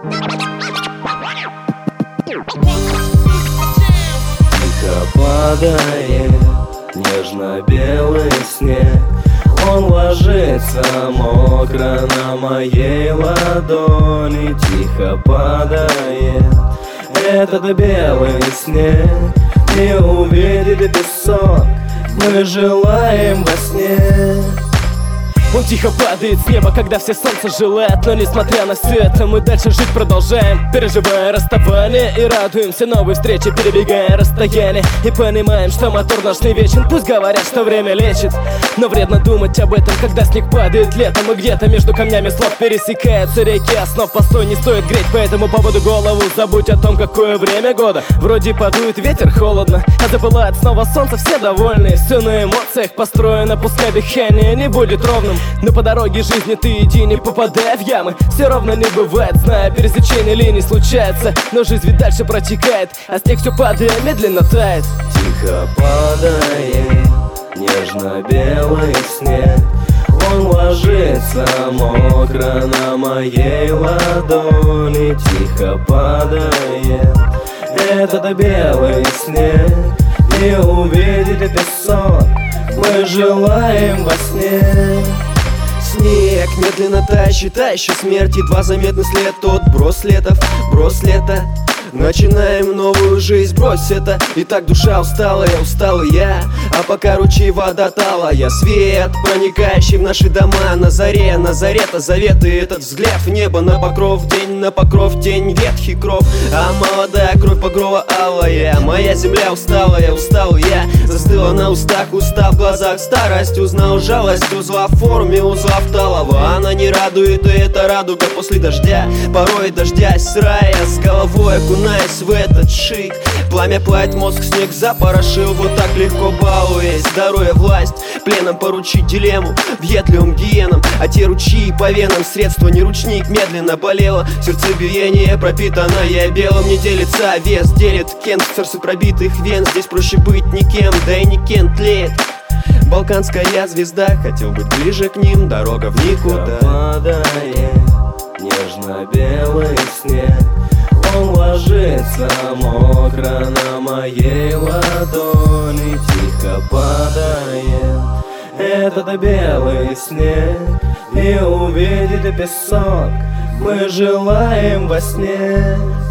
Тихо падает нежно-белый снег. Он ложится мокро на моей ладони. Тихо падает этот белый снег, и увидит песок мы желаем во сне. Он тихо падает с неба, когда все солнце желает. Но несмотря на все это, мы дальше жить продолжаем, переживая расставание и радуемся новой встрече, перебегая расстояние. И понимаем, что мотор наш не вечен. Пусть говорят, что время лечит, но вредно думать об этом, когда снег падает летом. И где-то между камнями слов пересекаются реки основ. Постой, не стоит греть по этому поводу голову. Забудь о том, какое время года. Вроде подует ветер, холодно, а запылает снова солнце, все довольны. Все на эмоциях построено, пускай дыхание не будет ровным. Но по дороге жизни ты иди, не попадай в ямы. Все равно не бывает, зная, пересечение линий случается. Но жизнь ведь дальше протекает, а снег все падая медленно тает. Тихо падает нежно-белый снег. Он ложится мокро на моей ладони. Тихо падает этот белый снег, и увидит песок мы желаем во сне. Снег медленно тает, считай еще смерть. Едва заметный след, тот брос лета. Начинаем новую жизнь, брось это. И так душа устала, я устал и я. А пока ручей вода талая, свет, проникающий в наши дома. На заре-то заветы, этот взгляд в небо. На покров день, на покров тень, ветхий кров. А молодая кровь багрово алая. Моя земля устала, я устал я. Застыла на устах, уста в глазах. Старость узнал жалость, узла в форме, узла в талого. Она не радует, и это радуга после дождя. Порой дождясь сырая, с головой окунаясь в этот шик. Пламя плавит мозг, снег запорошил. Вот так легко балуясь, даруя власть пленом поручить дилемму въедливым гиенам. А те ручьи по венам, средство не ручник. Медленно болело, сердцебиение пропитанное белым. Не делится, вес делит Кент в сердце пробитых вен. Здесь проще быть никем, да и не Кент тлеет. Балканская звезда, хотел быть ближе к ним, дорога в никуда. Падает нежно-белый снег. Он ложится мокро на моей ладони. Тихо падает этот белый снег, и увидит песок мы желаем во сне.